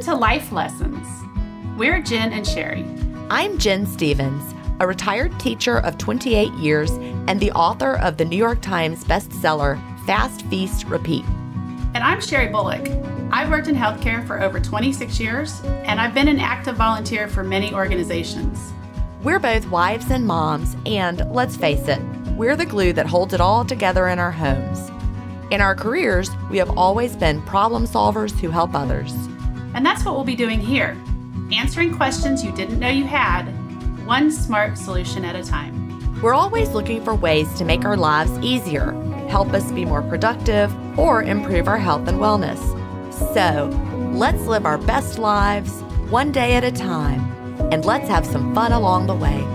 to Life Lessons. We're Jen and Sherry. I'm Jen Stevens, a retired teacher of 28 years and the author of the New York Times bestseller, Fast, Feast, Repeat. And I'm Sherry Bullock. I've worked in healthcare for over 26 years, and I've been an active volunteer for many organizations. We're both wives and moms, and let's face it, we're the glue that holds it all together in our homes. In our careers, we have always been problem solvers who help others. And that's what we'll be doing here, answering questions you didn't know you had, one smart solution at a time. We're always looking for ways to make our lives easier, help us be more productive, or improve our health and wellness. So, let's live our best lives, one day at a time, and let's have some fun along the way.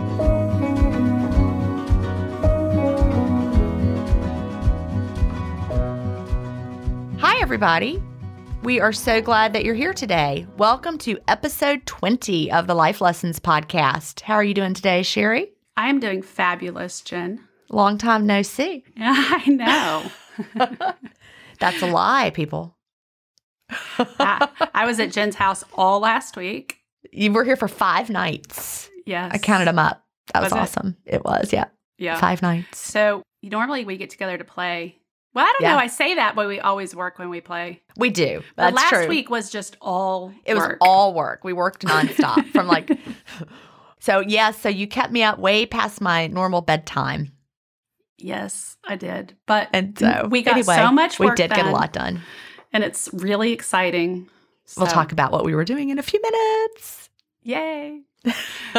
Hi, everybody. We are so glad that you're here today. Welcome to episode 20 of the Life Lessons podcast. How are you doing today, Sherry? I am doing fabulous, Jen. Long time no see. I know. That's a lie, people. I was at Jen's house all last week. You were here for 5 nights. Yes. I counted them up. That was Was it? awesome. It was, yeah. Yeah. 5 nights. So normally we get together to play. Well, I don't Yeah. know. I say that, but we always work when we play. We do. But That's last true. week was just all It was work. all work. We worked nonstop from like, so you kept me up way past my normal bedtime. Yes, I did. But And so we got anyway, so much work we did get a done, lot done. and it's really exciting. We'll So, talk about what we were doing in a few minutes. Yay. So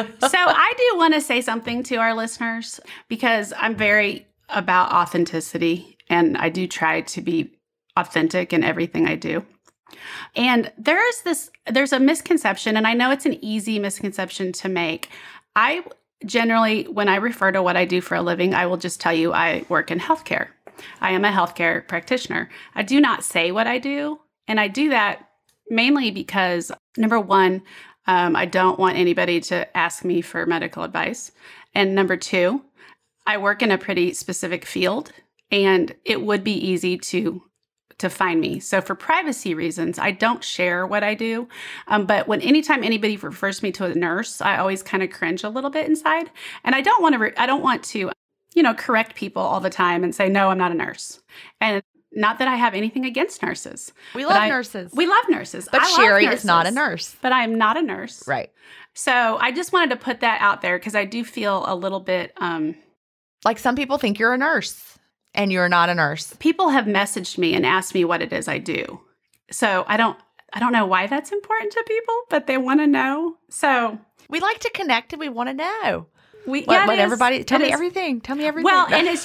I do want to say something to our listeners because I'm very about authenticity and I do try to be authentic in everything I do. And there's a misconception, and I know it's an easy misconception to make. I generally, when I refer to what I do for a living, I will just tell you I work in healthcare. I am a healthcare practitioner. I do not say what I do, and I do that mainly because, number one, I don't want anybody to ask me for medical advice. And number two, I work in a pretty specific field, and it would be easy to find me. So for privacy reasons, I don't share what I do. But anytime anybody refers me to a nurse, I always kind of cringe a little bit inside. And I don't want to, correct people all the time and say, no, I'm not a nurse. And not that I have anything against nurses. We love nurses. We love nurses. But I love Sherry nurses, is not a nurse. But I am not a nurse. Right. So I just wanted to put that out there because I do feel a little bit, Like some people think you're a nurse and you're not a nurse. people have messaged me and asked me what it is I do. So I don't know why that's important to people, but they want to know. So We like to connect and we want to know. Tell me everything. Tell me everything. Well, and it is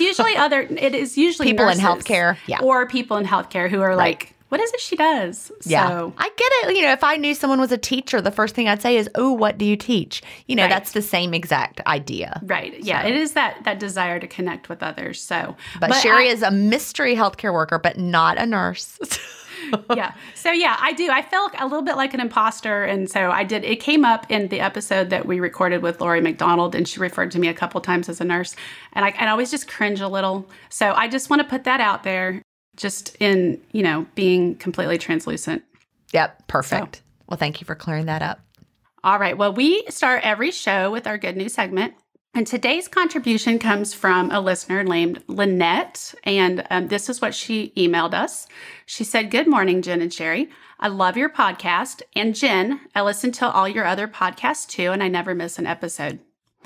usually people in nurses healthcare. Yeah. or people in healthcare who are like, what is it she does? Yeah. So, I get it. If I knew someone was a teacher, the first thing I'd say is, oh, what do you teach? Right. That's the same exact idea. right. Yeah. So. It is that desire to connect with others. So, But Sherry is a mystery healthcare worker, but not a nurse. yeah. So yeah, I do. I felt a little bit like an imposter. And so I did. It came up in the episode that we recorded with Lori McDonald, and she referred to me a couple times as a nurse. And I always just cringe a little. So I just want to put that out there just in, being completely translucent. Yep. Perfect. Well, thank you for clearing that up. All right. Well, we start every show with our good news segment. And today's contribution comes from a listener named Lynette. And this is what she emailed us. She said, "Good morning, Jen and Sherry. I love your podcast. And Jen, I listen to all your other podcasts too, and I never miss an episode.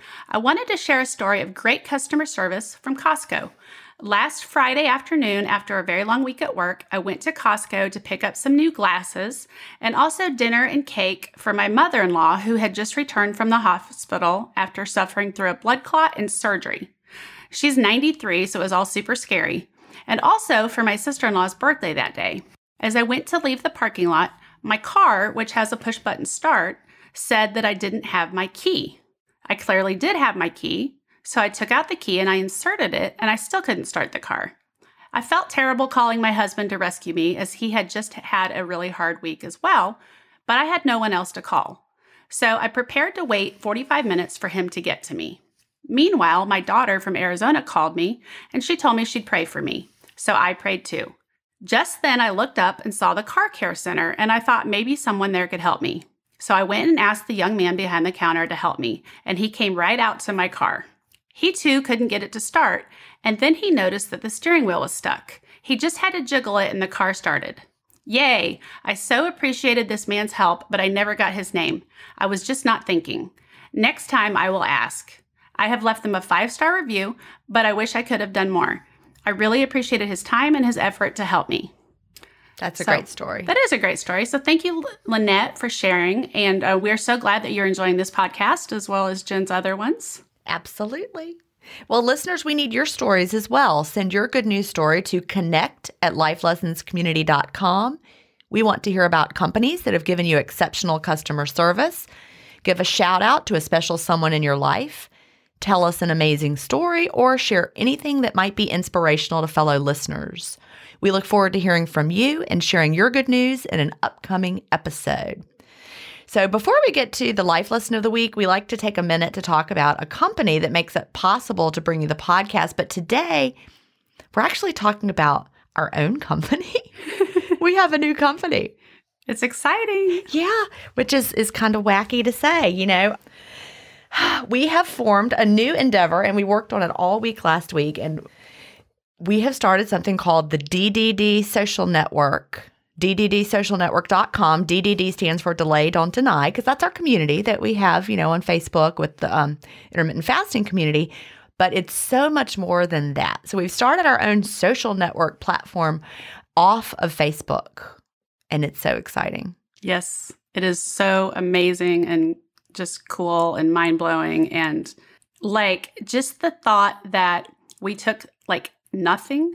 I wanted to share a story of great customer service from Costco. Last Friday afternoon, after a very long week at work, I went to Costco to pick up some new glasses and also dinner and cake for my mother-in-law who had just returned from the hospital after suffering through a blood clot and surgery. She's 93, so it was all super scary. And also for my sister-in-law's birthday that day. As I went to leave the parking lot, my car, which has a push-button start, said that I didn't have my key. I clearly did have my key. So I took out the key and I inserted it, and I still couldn't start the car. I felt terrible calling my husband to rescue me as he had just had a really hard week as well, but I had no one else to call. So I prepared to wait 45 minutes for him to get to me. Meanwhile, my daughter from Arizona called me, and she told me she'd pray for me. So I prayed too. Just then, I looked up and saw the car care center, and I thought maybe someone there could help me. So I went and asked the young man behind the counter to help me, and he came right out to my car. He too couldn't get it to start, and then he noticed that the steering wheel was stuck. He just had to jiggle it and the car started. Yay! I so appreciated this man's help, but I never got his name. I was just not thinking. Next time I will ask. I have left them a 5-star review, but I wish I could have done more. I really appreciated his time and his effort to help me. That's a great story. That is a great story. So thank you, Lynette, for sharing. And we're so glad that you're enjoying this podcast as well as Jen's other ones. Absolutely. Well, listeners, we need your stories as well. Send your good news story to connect@lifelessonscommunity.com. We want to hear about companies that have given you exceptional customer service. Give a shout out to a special someone in your life. Tell us an amazing story or share anything that might be inspirational to fellow listeners. We look forward to hearing from you and sharing your good news in an upcoming episode. So before we get to the life lesson of the week, we like to take a minute to talk about a company that makes it possible to bring you the podcast. But today, we're actually talking about our own company. We have a new company. It's exciting. Yeah, which is kind of wacky to say, you know. We have formed a new endeavor, and we worked on it all week last week, and we have started something called the DDD Social Network, DDDsocialnetwork.com. DDD stands for Delay, Don't Deny, because that's our community that we have, you know, on Facebook with the intermittent fasting community. But it's so much more than that. So we've started our own social network platform off of Facebook, and it's so exciting. Yes, it is so amazing and just cool and mind-blowing. And like just the thought that we took like nothing.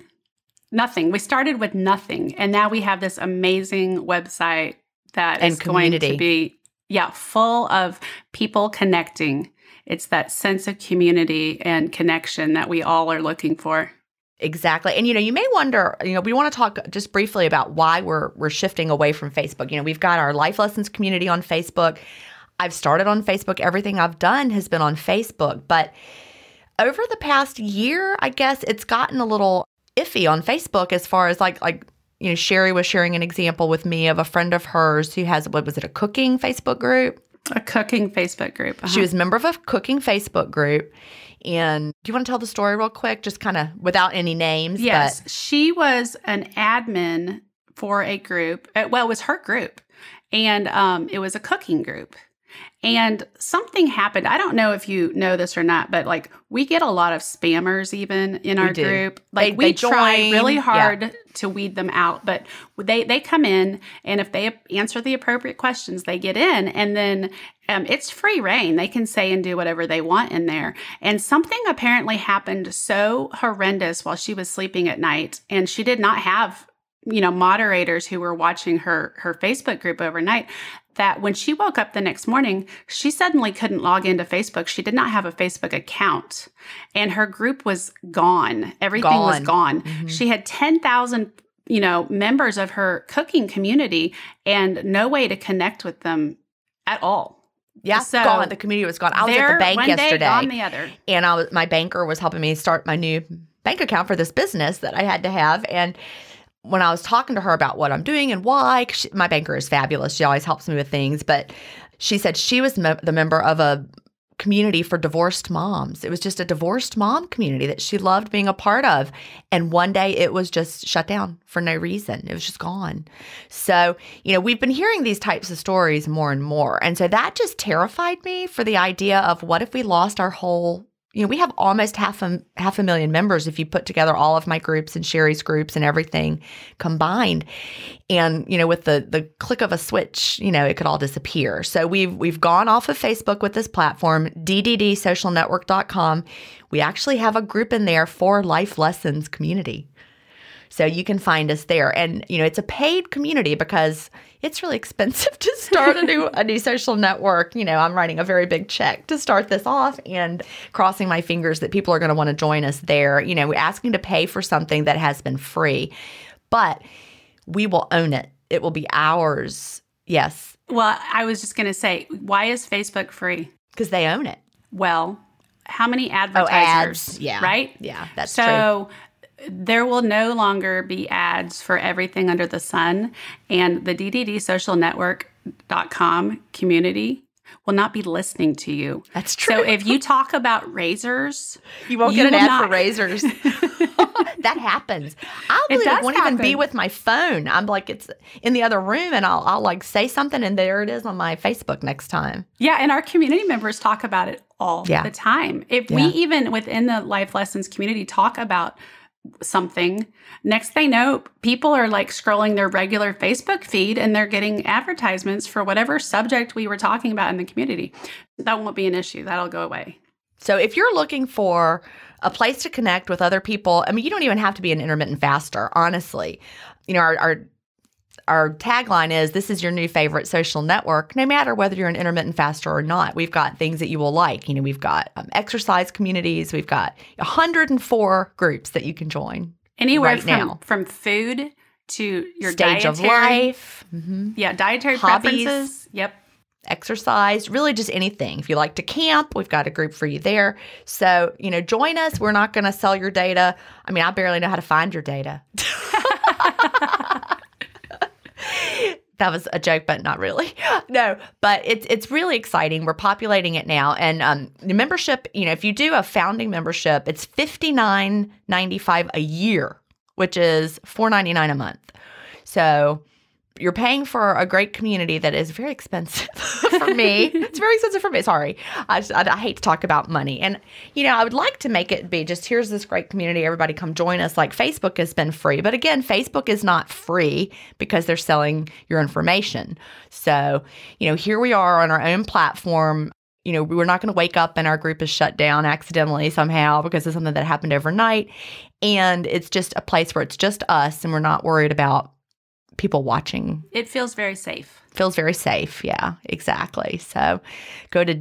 We started with nothing. And now we have this amazing website that is going to be, full of people connecting. It's that sense of community and connection that we all are looking for. Exactly. And, you know, you may wonder, you know, we want to talk just briefly about why we're shifting away from Facebook. You know, we've got our Life Lessons community on Facebook. I've started on Facebook. Everything I've done has been on Facebook. But over the past year, I guess it's gotten a little iffy on Facebook as far as like you know, Sherry was sharing an example with me of a friend of hers who has, what was it, a cooking Facebook group? A cooking Facebook group. She was a member of a cooking Facebook group. And do you want to tell the story real quick, just kind of without any names? Yes. She was an admin for a group. Well, it was her group. And it was a cooking group. And something happened. I don't know if you know this or not, but like we get a lot of spammers even in our group. Like we try really hard to weed them out, but they come in, and if they answer the appropriate questions, they get in, and then it's free reign. They can say and do whatever they want in there. And something apparently happened so horrendous while she was sleeping at night, and she did not have, you know, moderators who were watching her Facebook group overnight, that when she woke up the next morning, she suddenly couldn't log into Facebook. She did not have a Facebook account, and her group was gone. Everything was gone. Mm-hmm. She had 10,000, you know, members of her cooking community and no way to connect with them at all. Yeah, so gone. The community was gone. I was at the bank yesterday. One day, gone the other. And my banker was helping me start my new bank account for this business that I had to have. And when I was talking to her about what I'm doing and why, 'cause my banker is fabulous. She always helps me with things. But she said she was the member of a community for divorced moms. It was just a divorced mom community that she loved being a part of. And one day it was just shut down for no reason. It was just gone. So, you know, we've been hearing these types of stories more and more. And so that just terrified me for the idea of what if we lost our whole, you know, we have almost half a million members if you put together all of my groups and Sherry's groups and everything combined. And, you know, with the click of a switch, you know, it could all disappear. So we've gone off of Facebook with this platform, DDDsocialnetwork.com. We actually have a group in there for Life Lessons community. So you can find us there. And, you know, it's a paid community because it's really expensive to start a new social network. You know, I'm writing a very big check to start this off and crossing my fingers that people are going to want to join us there. You know, we're asking to pay for something that has been free, but we will own it. It will be ours. Yes. Well, I was just going to say, why is Facebook free? Because they own it. Well, how many advertisers? Ads. Yeah. Right? Yeah, that's true. So There will no longer be ads for everything under the sun, and the DDDsocialnetwork.com community will not be listening to you. That's true. So if you talk about razors, you won't get an ad for razors. That happens. I won't even be with my phone. I'm like, it's in the other room, and I'll like say something, and there it is on my Facebook next time. Yeah, and our community members talk about it all the time. If we even within the Life Lessons community talk about something, next thing know, people are like scrolling their regular Facebook feed and they're getting advertisements for whatever subject we were talking about in the community. That won't be an issue. That'll go away. So if you're looking for a place to connect with other people, I mean, you don't even have to be an intermittent faster, honestly. You know, our tagline is, this is your new favorite social network, no matter whether you're an intermittent faster or not. We've got things that you will like. You know, we've got exercise communities. We've got 104 groups that you can join. Anywhere right from food to your stage of life. Mm-hmm. Yeah, dietary hobbies, preferences. Yep. Exercise, really just anything. If you like to camp, we've got a group for you there. So, you know, join us. We're not going to sell your data. I mean, I barely know how to find your data. That was a joke, but not really. No, but it's really exciting. We're populating it now. And the membership, you know, if you do a founding membership, it's $59.95 a year, which is $4.99 a month. So you're paying for a great community that is very expensive for me. It's very expensive for me. Sorry. I hate to talk about money. And, you know, I would like to make it be just, here's this great community. Everybody come join us. Like Facebook has been free. But again, Facebook is not free because they're selling your information. So, you know, here we are on our own platform. You know, we're not going to wake up and our group is shut down accidentally somehow because of something that happened overnight. And it's just a place where it's just us and we're not worried about people watching. It feels very safe. Feels very safe. Yeah, exactly. So go to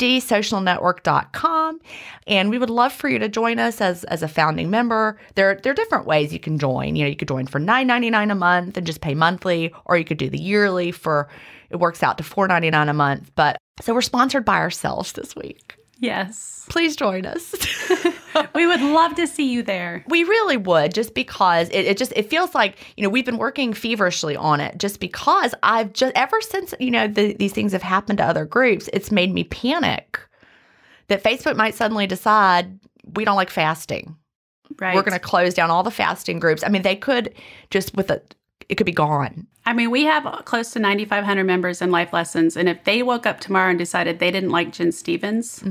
DDDsocialnetwork.com and we would love for you to join us as a founding member. There are different ways you can join. You know, you could join for $9.99 a month and just pay monthly, or you could do the yearly it works out to $4.99 a month. But so we're sponsored by ourselves this week. Yes. Please join us. We would love to see you there. We really would, just because it feels like, you know, we've been working feverishly on it just because ever since, you know, these things have happened to other groups, it's made me panic that Facebook might suddenly decide we don't like fasting. Right. We're going to close down all the fasting groups. I mean, they could just it could be gone. I mean, we have close to 9,500 members in Life Lessons. And if they woke up tomorrow and decided they didn't like Jen Stevens,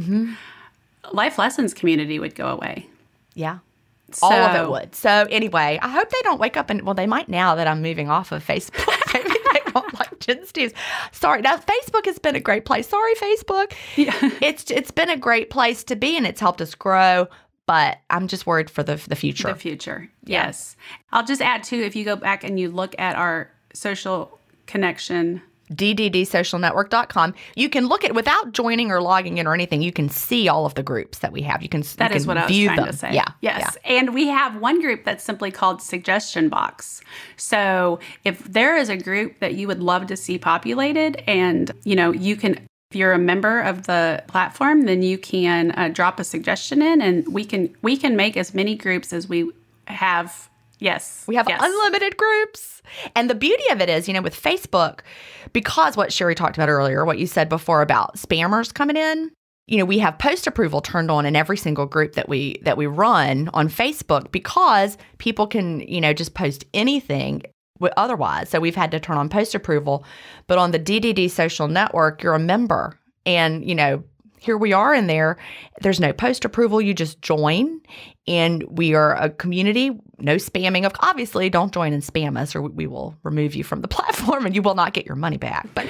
Life Lessons community would go away. Yeah. All of it would. So anyway, I hope they don't wake up well, they might now that I'm moving off of Facebook. Maybe they won't like Jen Stevens. Sorry. Now, Facebook has been a great place. Sorry, Facebook. Yeah. It's been a great place to be and it's helped us grow. But I'm just worried for the future. The future, yes. I'll just add, too, if you go back and you look at our social connection. DDDsocialnetwork.com. You can look at, without joining or logging in or anything, you can see all of the groups that we have. That is what I was trying to say. Yeah. Yes. Yeah. And we have one group that's simply called Suggestion Box. So if there is a group that you would love to see populated and, you know, you can... If you're a member of the platform, then you can drop a suggestion in, and we can make as many groups as we have. Yes, we have unlimited groups. And the beauty of it is, you know, with Facebook, because what Sherry talked about earlier, what you said before about spammers coming in, you know, we have post approval turned on in every single group that we run on Facebook because people can, you know, just post anything. Otherwise. So we've had to turn on post approval. But on the DDD social network, you're a member. And, you know, here we are in there. There's no post approval. You just join. And we are a community. No spamming. Obviously, don't join and spam us or we will remove you from the platform and you will not get your money back. But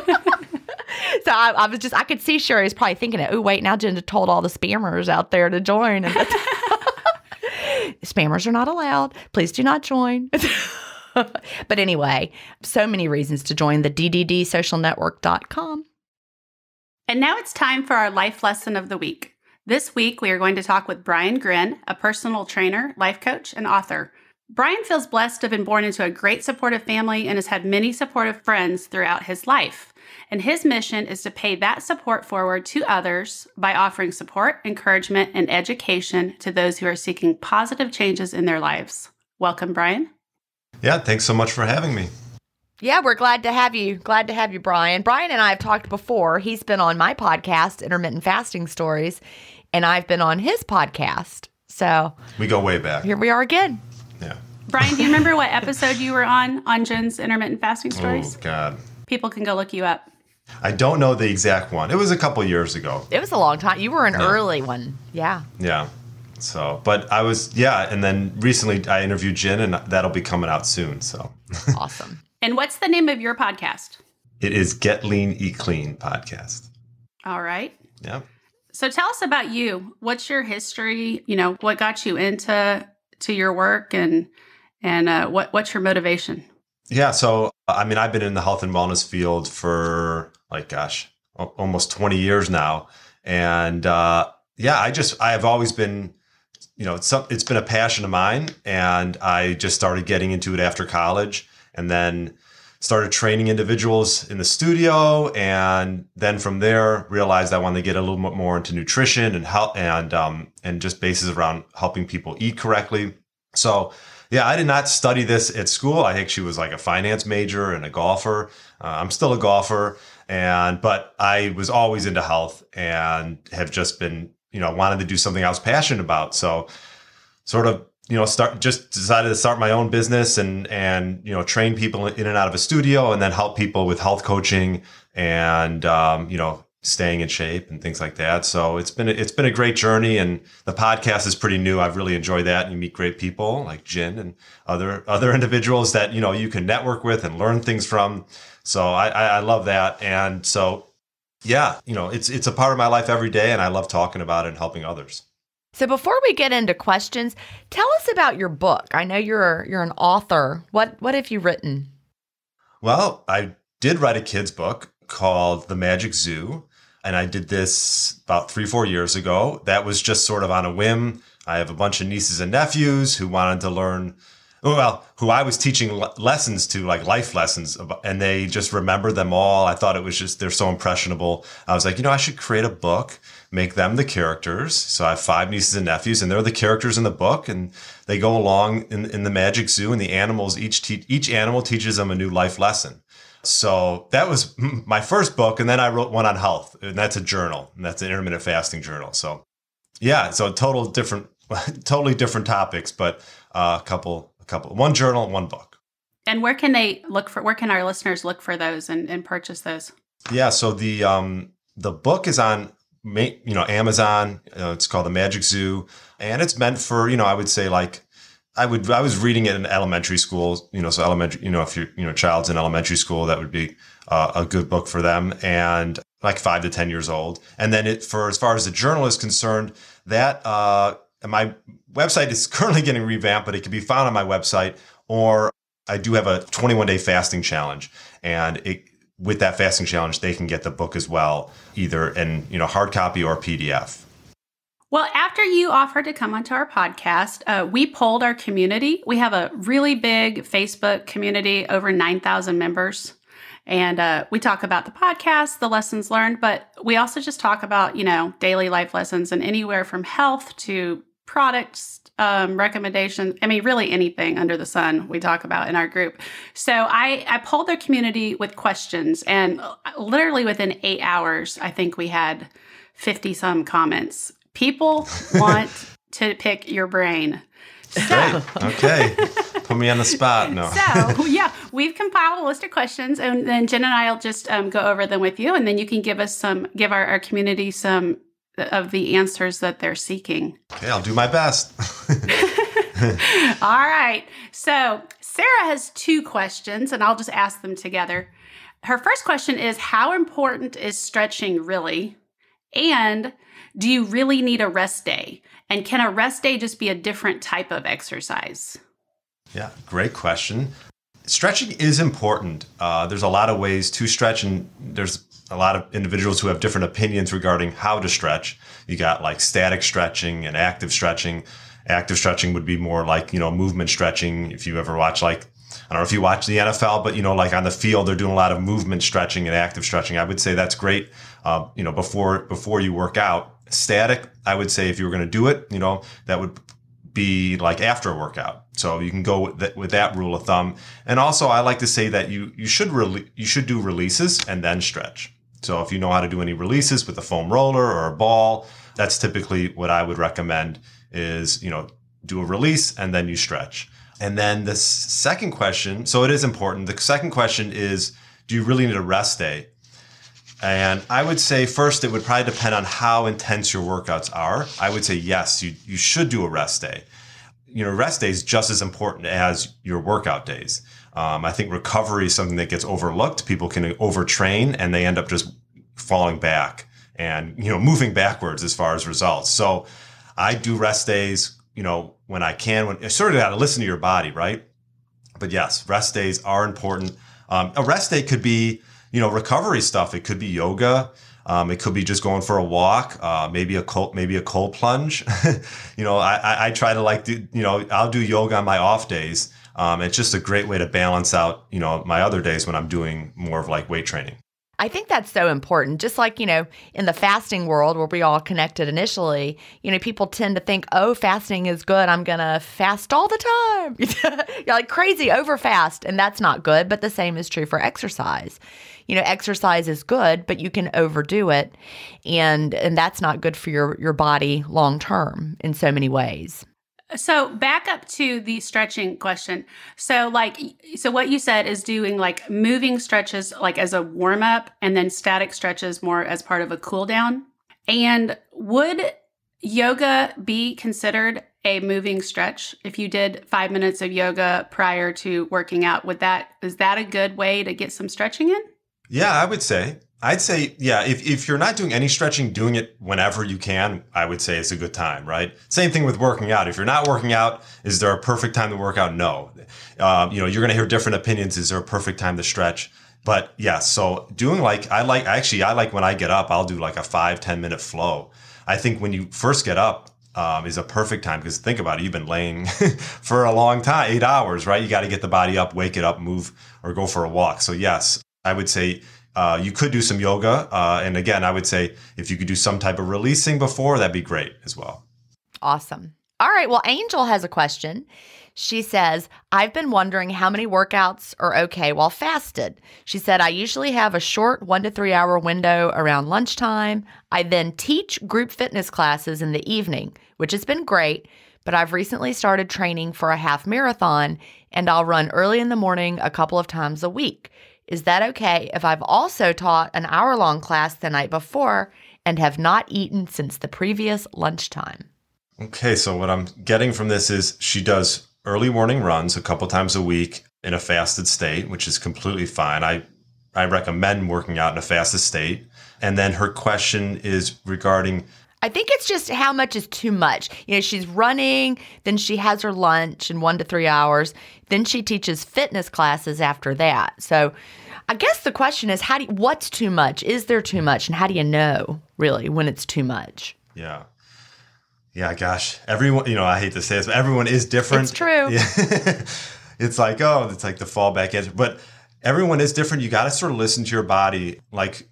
so I could see Sherry was probably thinking, oh, wait, now Jen told all the spammers out there to join. And spammers are not allowed. Please do not join. But anyway, so many reasons to join the DDDsocialnetwork.com. And now it's time for our life lesson of the week. This week, we are going to talk with Brian Grin, a personal trainer, life coach, and author. Brian feels blessed to have been born into a great supportive family and has had many supportive friends throughout his life. And his mission is to pay that support forward to others by offering support, encouragement, and education to those who are seeking positive changes in their lives. Welcome, Brian. Yeah, thanks so much for having me. Yeah, we're glad to have you. Glad to have you, Brian. Brian and I have talked before. He's been on my podcast, Intermittent Fasting Stories, and I've been on his podcast. So we go way back. Here we are again. Yeah. Brian, do you remember what episode you were on Jen's Intermittent Fasting Stories? Oh, God. People can go look you up. I don't know the exact one. It was a couple years ago. It was a long time. You were an early one. Yeah. Yeah. So, but I was, and then recently I interviewed Jen, and that'll be coming out soon. So awesome. And what's the name of your podcast? It is Get Lean, Eat Clean podcast. All right. Yeah. So tell us about you. What's your history? What got you into your work, and what's your motivation? Yeah. So, I've been in the health and wellness field for almost 20 years now. And, I've always been, it's been a passion of mine, and I just started getting into it after college, and then started training individuals in the studio. And then from there realized I wanted to get a little bit more into nutrition and health and just bases around helping people eat correctly. So I did not study this at school. I actually was like a finance major and a golfer. I'm still a golfer, but I was always into health and have just been, wanted to do something I was passionate about. So sort of, decided to start my own business and train people in and out of a studio, and then help people with health coaching and, staying in shape and things like that. So it's been a great journey, and the podcast is pretty new. I've really enjoyed that. And you meet great people like Jen and other individuals that, you can network with and learn things from. So I love that. And so, it's a part of my life every day, and I love talking about it and helping others. So before we get into questions, tell us about your book. I know you're an author. What have you written? Well, I did write a kid's book called The Magic Zoo, and I did this about 3-4 years ago. That was just sort of on a whim. I have a bunch of nieces and nephews who wanted to learn, who I was teaching lessons to, like life lessons, and they just remembered them all. I thought it was just, they're so impressionable. I was like, I should create a book, make them the characters. So I have 5 nieces and nephews, and they're the characters in the book, and they go along in the Magic Zoo, and the animals, each animal teaches them a new life lesson. So that was my first book. And then I wrote one on health, and that's a journal, and that's an intermittent fasting journal. So totally different topics, but one journal, one book. And where can our listeners look for those and purchase those? Yeah. So the book is on, Amazon. It's called The Magic Zoo, and it's meant for, I would say, like, I was reading it in elementary school, so elementary, if your child's in elementary school, that would be a good book for them, and like 5 to 10 years old. And then as far as the journal is concerned, that my website is currently getting revamped, but it can be found on my website, or I do have a 21-day fasting challenge, and with that fasting challenge, they can get the book as well, either in hard copy or PDF. Well, after you offered to come onto our podcast, we polled our community. We have a really big Facebook community, over 9,000 members. And we talk about the podcast, the lessons learned, but we also just talk about, daily life lessons, and anywhere from health to products, recommendations. Really anything under the sun we talk about in our group. So I polled their community with questions, and literally within 8 hours, I think we had 50 some comments. People want to pick your brain. So, okay. Put me on the spot. No. So, we've compiled a list of questions, and then Jen and I will just go over them with you, and then you can give our community some of the answers that they're seeking. Okay, I'll do my best. All right. So, Sarah has 2 questions, and I'll just ask them together. Her first question is, how important is stretching really? And do you really need a rest day? And can a rest day just be a different type of exercise? Yeah, great question. Stretching is important. There's a lot of ways to stretch, and there's a lot of individuals who have different opinions regarding how to stretch. You got like static stretching and active stretching. Active stretching would be more like, movement stretching. If you ever watch, like, I don't know if you watch the NFL, but, like on the field, they're doing a lot of movement stretching and active stretching. I would say that's great, before you work out. Static, I would say if you were going to do it, that would be like after a workout. So you can go with that rule of thumb. And also, I like to say that you should do releases and then stretch. So if you know how to do any releases with a foam roller or a ball, that's typically what I would recommend is, do a release and then you stretch. And then the second question, so it is important. The second question is, do you really need a rest day? And I would say first, it would probably depend on how intense your workouts are. I would say, yes, you should do a rest day. Rest day is just as important as your workout days. I think recovery is something that gets overlooked. People can overtrain and they end up just falling back and, moving backwards as far as results. So I do rest days, when I can, when you sort of got to listen to your body, right? But yes, rest days are important. A rest day could be, recovery stuff. It could be yoga. It could be just going for a walk, maybe a cold plunge. I try to I'll do yoga on my off days. It's just a great way to balance out, my other days when I'm doing more of like weight training. I think that's so important. Just like, in the fasting world where we all connected initially, people tend to think, oh, fasting is good. I'm going to fast all the time. You're like crazy over fast. And that's not good. But the same is true for exercise. Exercise is good, but you can overdo it. And that's not good for your body long term in so many ways. So back up to the stretching question. So what you said is doing like moving stretches like as a warm up and then static stretches more as part of a cool down. And would yoga be considered a moving stretch? If you did 5 minutes of yoga prior to working out, is that a good way to get some stretching in? Yeah, I'd say, yeah, if you're not doing any stretching, doing it whenever you can, I would say it's a good time, right? Same thing with working out. If you're not working out, is there a perfect time to work out? No. You're going to hear different opinions. Is there a perfect time to stretch? But yeah, so doing I like when I get up, I'll do like a 5-10 minute flow. I think when you first get up, is a perfect time because think about it. You've been laying for a long time, 8 hours, right? You got to get the body up, wake it up, move, or go for a walk. So yes, I would say, you could do some yoga. And again, I would say if you could do some type of releasing before, that'd be great as well. Awesome. All right. Well, Angel has a question. She says, I've been wondering how many workouts are okay while fasted. She said, I usually have a short 1 to 3 hour window around lunchtime. I then teach group fitness classes in the evening, which has been great. But I've recently started training for a half marathon and I'll run early in the morning a couple of times a week. Is that okay if I've also taught an hour-long class the night before and have not eaten since the previous lunchtime? Okay, so what I'm getting from this is she does early morning runs a couple times a week in a fasted state, which is completely fine. I recommend working out in a fasted state. And then her question is regarding... I think it's just how much is too much. She's running, then she has her lunch in 1 to 3 hours. Then she teaches fitness classes after that. So I guess the question is, what's too much? Is there too much? And how do you know, really, when it's too much? Yeah. Yeah, gosh. Everyone, I hate to say this, but everyone is different. It's true. Yeah. It's like the fallback answer. But everyone is different. You got to sort of listen to your body. Like,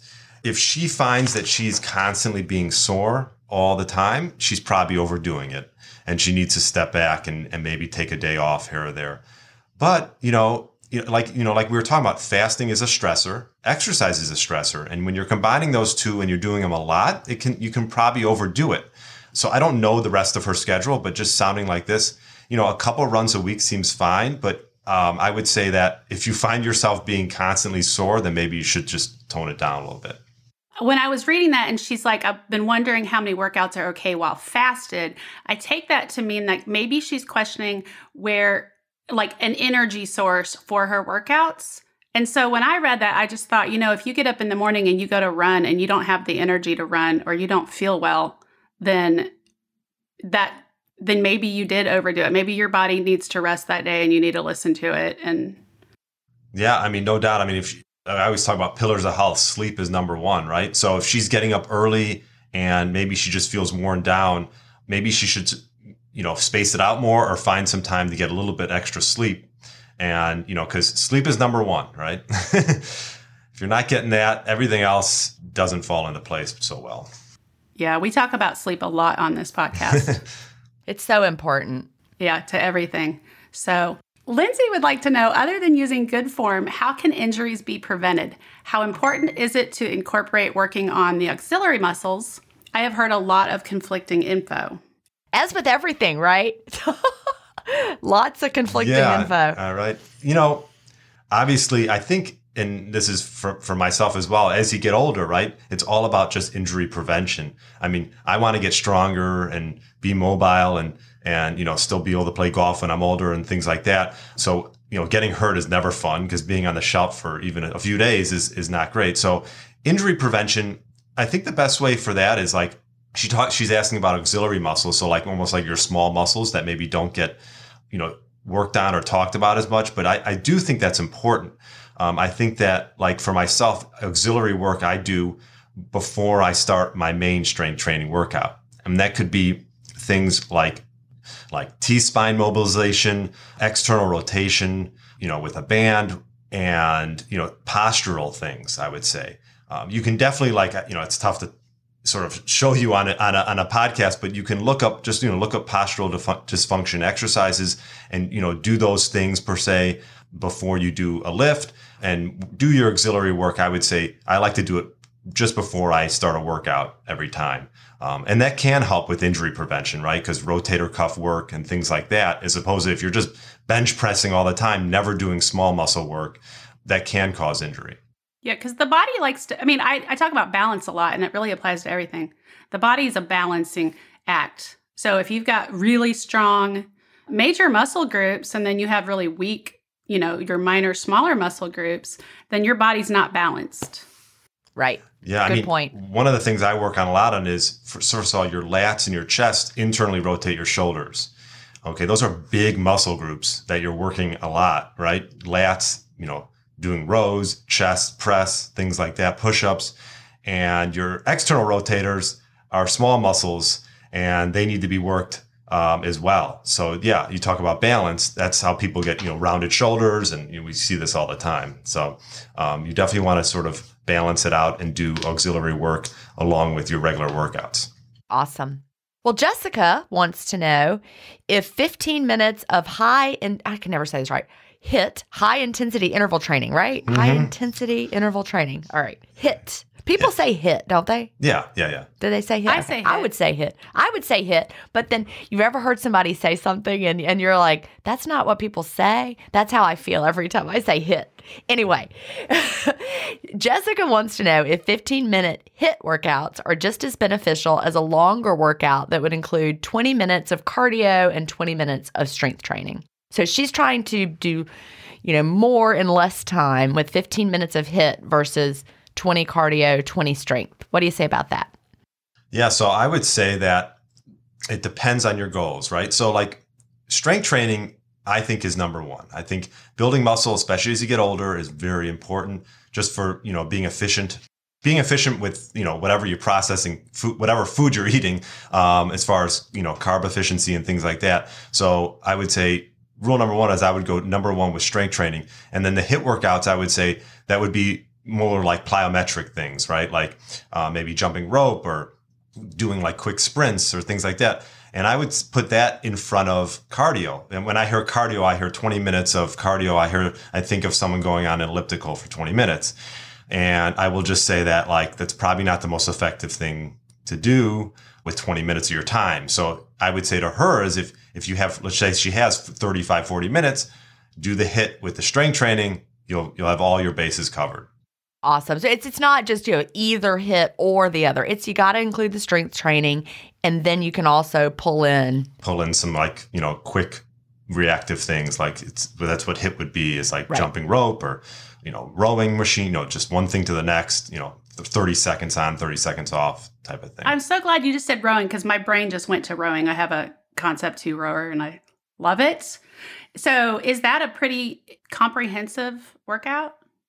if she finds that she's constantly being sore all the time, she's probably overdoing it. And she needs to step back and maybe take a day off here or there. But, like we were talking about, fasting is a stressor, exercise is a stressor. And when you're combining those two and you're doing them a lot, you can probably overdo it. So I don't know the rest of her schedule, but just sounding like this, a couple of runs a week seems fine. But I would say that if you find yourself being constantly sore, then maybe you should just tone it down a little bit. When I was reading that and she's like, I've been wondering how many workouts are okay while fasted, I take that to mean that maybe she's questioning where like an energy source for her workouts. And so when I read that, I just thought, if you get up in the morning and you go to run and you don't have the energy to run or you don't feel well, then maybe you did overdo it. Maybe your body needs to rest that day and you need to listen to it. And yeah, no doubt. I always talk about pillars of health. Sleep is number one, right? So if she's getting up early and maybe she just feels worn down, maybe she should, space it out more or find some time to get a little bit extra sleep. And, because sleep is number one, right? If you're not getting that, everything else doesn't fall into place so well. Yeah, we talk about sleep a lot on this podcast. It's so important. Yeah, to everything. So Lindsay would like to know, other than using good form, how can injuries be prevented? How important is it to incorporate working on the auxiliary muscles? I have heard a lot of conflicting info. As with everything, right? Lots of conflicting info. All right. Obviously, I think, and this is for myself as well, as you get older, right? It's all about just injury prevention. I mean, I want to get stronger and be mobile and still be able to play golf when I'm older and things like that. So, getting hurt is never fun because being on the shelf for even a few days is not great. So injury prevention, I think the best way for that is like, she's asking about auxiliary muscles. So like almost like your small muscles that maybe don't get, worked on or talked about as much. But I do think that's important. I think that like for myself, auxiliary work I do before I start my main strength training workout. And that could be things like T-spine mobilization, external rotation, with a band and, postural things, I would say. You can definitely it's tough to sort of show you on a podcast, but you can look up postural dysfunction exercises and, do those things per se before you do a lift and do your auxiliary work. I would say I like to do it just before I start a workout every time. And that can help with injury prevention, right? Because rotator cuff work and things like that, as opposed to if you're just bench pressing all the time, never doing small muscle work, that can cause injury. Yeah, because the body likes to, I talk about balance a lot, and it really applies to everything. The body is a balancing act. So if you've got really strong major muscle groups and then you have really weak, your minor, smaller muscle groups, then your body's not balanced. Right. Yeah, Good point. One of the things I work on a lot on is, first of all, your lats and your chest internally rotate your shoulders. Okay, those are big muscle groups that you're working a lot, right? Lats, doing rows, chest, press, things like that, push-ups. And your external rotators are small muscles, and they need to be worked as well. So yeah, you talk about balance. That's how people get, rounded shoulders, and we see this all the time. So you definitely want to sort of balance it out and do auxiliary work along with your regular workouts. Awesome. Well, Jessica wants to know if 15 minutes of I can never say this right, high intensity interval training, right? Mm-hmm. High intensity interval training. All right. HIIT. People say HIIT, don't they? Yeah. Do they say HIIT? I say HIIT. I would say HIIT. But then you've ever heard somebody say something and you're like, that's not what people say? That's how I feel every time I say HIIT. Anyway, Jessica wants to know if 15-minute HIIT workouts are just as beneficial as a longer workout that would include 20 minutes of cardio and 20 minutes of strength training. So she's trying to do, more in less time with 15 minutes of HIIT versus 20 cardio, 20 strength. What do you say about that? Yeah, so I would say that it depends on your goals, right? So like strength training, I think is number one. I think building muscle, especially as you get older, is very important just for, being efficient with, whatever you're processing, food, whatever food you're eating, as far as, carb efficiency and things like that. So I would say rule number one is I would go number one with strength training. And then the HIIT workouts, I would say that would be more like plyometric things, right? Like maybe jumping rope or doing like quick sprints or things like that. And I would put that in front of cardio. And when I hear cardio, I hear 20 minutes of cardio. I think of someone going on an elliptical for 20 minutes. And I will just say that that's probably not the most effective thing to do with 20 minutes of your time. So I would say to her is if you have, let's say she has 35, 40 minutes, do the HIIT with the strength training, you'll have all your bases covered. Awesome. So it's not just, either HIIT or the other. It's you got to include the strength training, and then you can also pull in some quick reactive things. That's what HIIT would be, is like right. Jumping rope or, rowing machine, just one thing to the next, 30 seconds on, 30 seconds off type of thing. I'm so glad you just said rowing because my brain just went to rowing. I have a Concept 2 rower and I love it. So is that a pretty comprehensive workout?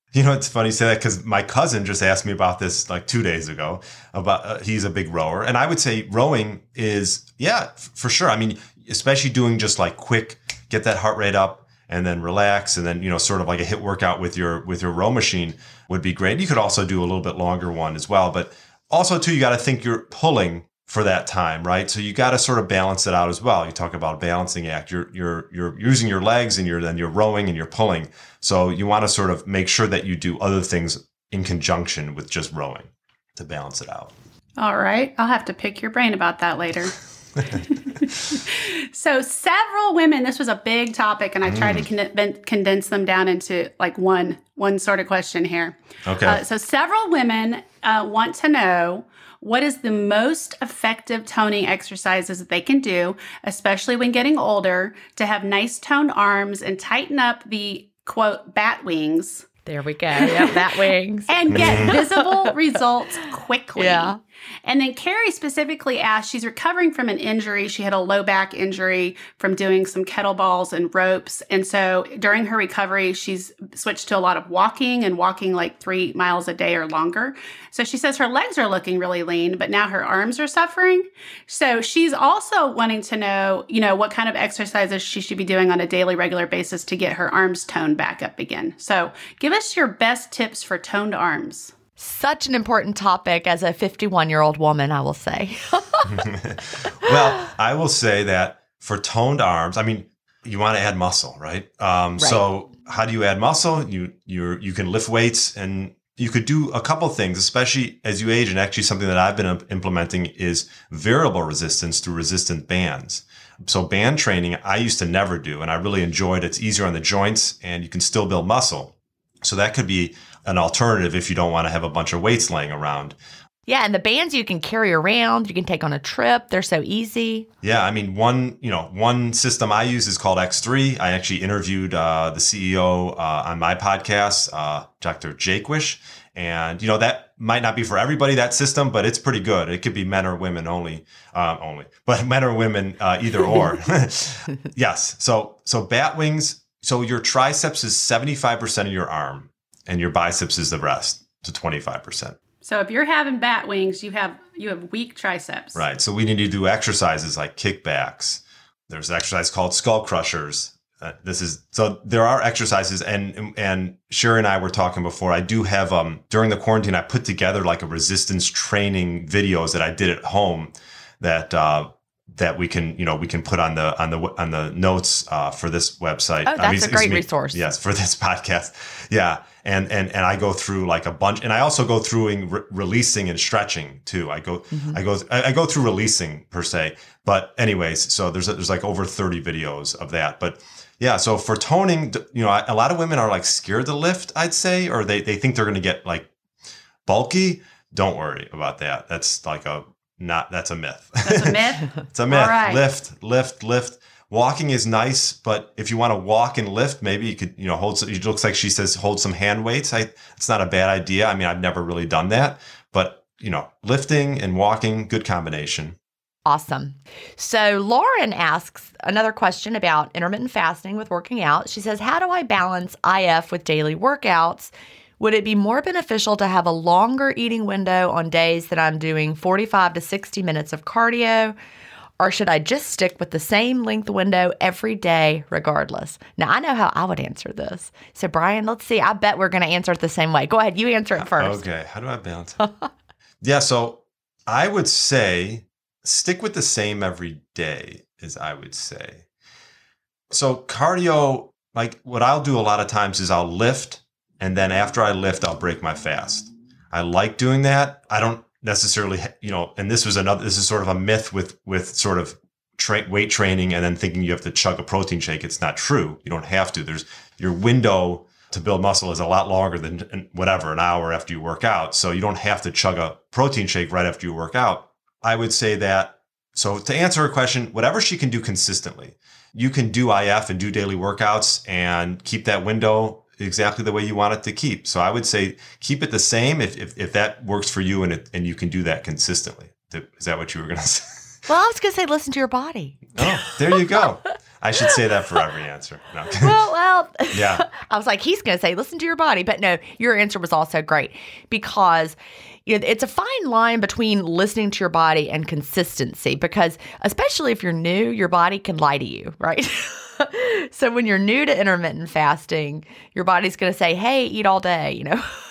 You know, it's funny you say that because my cousin just asked me about this like 2 days ago about, he's a big rower. And I would say rowing is, for sure. I mean, especially doing just like quick, get that heart rate up and then relax. And then, you know, sort of like a HIIT workout with your row machine would be great. You could also do a little bit longer one as well. But also too, you got to think you're pulling for that time, right? So you got to sort of balance it out as well. You talk about a balancing act. You're using your legs and you're rowing and you're pulling. So you want to sort of make sure that you do other things in conjunction with just rowing to balance it out. All right. I'll have to pick your brain about that later. So several women, this was a big topic, and I tried to condense them down into like one sort of question here. Okay. So several women want to know, what is the most effective toning exercises that they can do, especially when getting older, to have nice toned arms and tighten up the, quote, bat wings? There we go. Yep, bat wings. And get visible results quickly. Yeah. And then Carrie specifically asked, she's recovering from an injury. She had a low back injury from doing some kettlebells and ropes. And so during her recovery, she's switched to a lot of walking and walking like 3 miles a day or longer. So she says her legs are looking really lean, but now her arms are suffering. So she's also wanting to know, you know, what kind of exercises she should be doing on a daily, regular basis to get her arms toned back up again. So give us your best tips for toned arms. Such an important topic as a 51-year-old woman, I will say. Well, I will say that for toned arms, I mean, you want to add muscle, right? Right. So how do you add muscle? You can lift weights, and you could do a couple things, especially as you age. And actually something that I've been implementing is variable resistance through resistant bands. So band training, I used to never do, and I really enjoyed it. It's easier on the joints, and you can still build muscle. So that could be an alternative if you don't want to have a bunch of weights laying around. Yeah, and the bands you can carry around, you can take on a trip. They're so easy. Yeah, I mean, one system I use is called X3. I actually interviewed the CEO on my podcast, Dr. Jaquish. And, you know, that might not be for everybody, that system, but it's pretty good. It could be men or women but men or women, either or. Yes. So bat wings. So your triceps is 75% of your arm, and your biceps is the rest, to 25%. So if you're having bat wings, you have weak triceps. Right. So we need to do exercises like kickbacks. There's an exercise called skull crushers. So there are exercises, and Sherry and I were talking before. I do have during the quarantine, I put together like a resistance training videos that I did at home that we can put on the notes for this website. Oh, that's a great resource. Yes, for this podcast. Yeah, and I go through like a bunch, and I also go through releasing and stretching too. I go through releasing per se, but anyways, so there's like over 30 videos of that. But yeah, so for toning, you know, a lot of women are like scared to lift, I'd say, or they think they're going to get like bulky. Don't worry about that. That's like that's a myth. That's a myth? It's a myth. All right. Lift. Walking is nice, but if you want to walk and lift, maybe you could, you know, it looks like she says, hold some hand weights. It's not a bad idea. I mean, I've never really done that, but, you know, lifting and walking, good combination. Awesome. So Lauren asks another question about intermittent fasting with working out. She says, how do I balance IF with daily workouts? Would it be more beneficial to have a longer eating window on days that I'm doing 45 to 60 minutes of cardio? Or should I just stick with the same length window every day regardless? Now, I know how I would answer this. So, Brian, let's see. I bet we're going to answer it the same way. Go ahead. You answer it first. Okay. How do I balance it? Yeah. So I would say stick with the same every day, as I would say. So cardio, like what I'll do a lot of times is I'll lift, and then after I lift, I'll break my fast. I like doing that. I don't necessarily, you know, and this is sort of a myth with sort of weight training and then thinking you have to chug a protein shake. It's not true. You don't have to. Your window to build muscle is a lot longer than an hour after you work out. So you don't have to chug a protein shake right after you work out. I would say that, so to answer her question, whatever she can do consistently, you can do IF and do daily workouts and keep that window exactly the way you want it to keep. So I would say keep it the same if that works for you and you can do that consistently. Is that what you were going to say? Well, I was going to say listen to your body. Oh, there you go. I should say that for every answer. No. Well, Yeah. I was like, he's going to say, listen to your body. But no, your answer was also great because it's a fine line between listening to your body and consistency because especially if you're new, your body can lie to you, right? So when you're new to intermittent fasting, your body's going to say, hey, eat all day,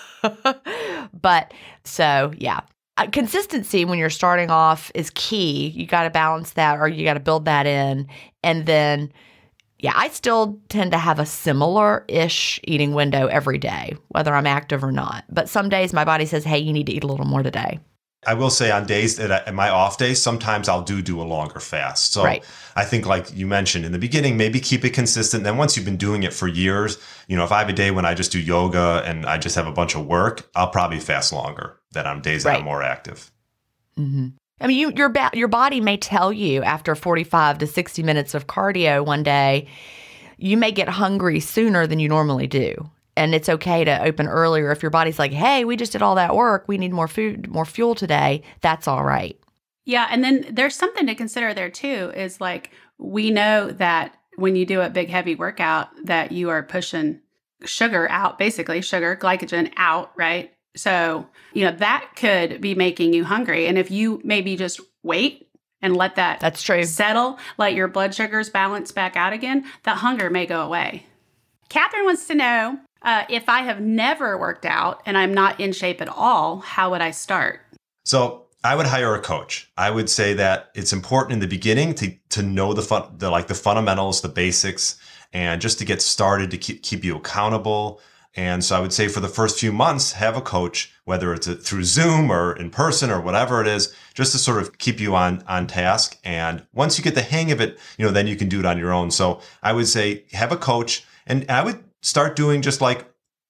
But so, yeah. Consistency when you're starting off is key. You got to balance that or you got to build that in. And then, yeah, I still tend to have a similar-ish eating window every day, whether I'm active or not. But some days my body says, hey, you need to eat a little more today. I will say on days that my off days, sometimes I'll do a longer fast. So right. I think like you mentioned in the beginning, maybe keep it consistent. Then once you've been doing it for years, if I have a day when I just do yoga and I just have a bunch of work, I'll probably fast longer than on days that I'm more active. Mm-hmm. I mean, your body may tell you after 45 to 60 minutes of cardio one day, you may get hungry sooner than you normally do. And it's okay to open earlier. If your body's like, hey, we just did all that work. We need more food, more fuel today. That's all right. Yeah. And then there's something to consider there too, is like, we know that when you do a big, heavy workout that you are pushing sugar out, basically sugar, glycogen out, right? So, that could be making you hungry. And if you maybe just wait and let that's true settle, let your blood sugars balance back out again, that hunger may go away. Catherine wants to know, if I have never worked out and I'm not in shape at all, how would I start? So I would hire a coach. I would say that it's important in the beginning to know the fundamentals, the basics, and just to get started to keep you accountable. And so I would say for the first few months, have a coach, whether it's through Zoom or in person or whatever it is, just to sort of keep you on task. And once you get the hang of it, then you can do it on your own. So I would say have a coach, and I would start doing just like,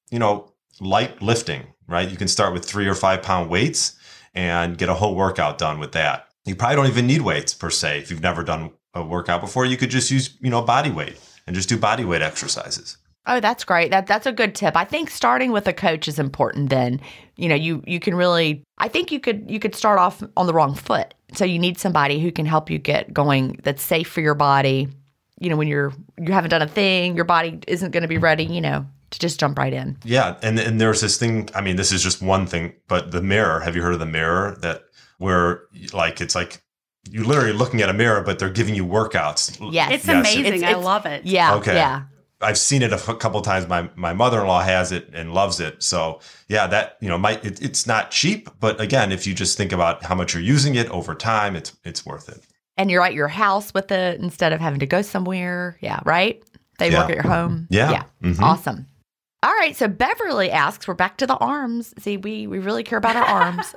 light lifting, right? You can start with 3 or 5 pound weights and get a whole workout done with that. You probably don't even need weights per se. If you've never done a workout before, you could just use, body weight and just do body weight exercises. Oh, that's great. That's a good tip. I think starting with a coach is important then. You can really, I think you could start off on the wrong foot. So you need somebody who can help you get going that's safe for your body. When you haven't done a thing, your body isn't going to be ready, to just jump right in. Yeah. And there's this thing, I mean, this is just one thing, but the mirror, have you heard of the mirror where it's like you're literally looking at a mirror, but they're giving you workouts. Yes. It's amazing. I love it. Yeah. Okay. Yeah. I've seen it a couple of times. My mother-in-law has it and loves it. So yeah, that, it's not cheap, but again, if you just think about how much you're using it over time, it's worth it. And you're at your house with it instead of having to go somewhere. Yeah. Right. They work at your home. Yeah. Yeah. Mm-hmm. Awesome. All right. So Beverly asks, we're back to the arms. See, we really care about our arms.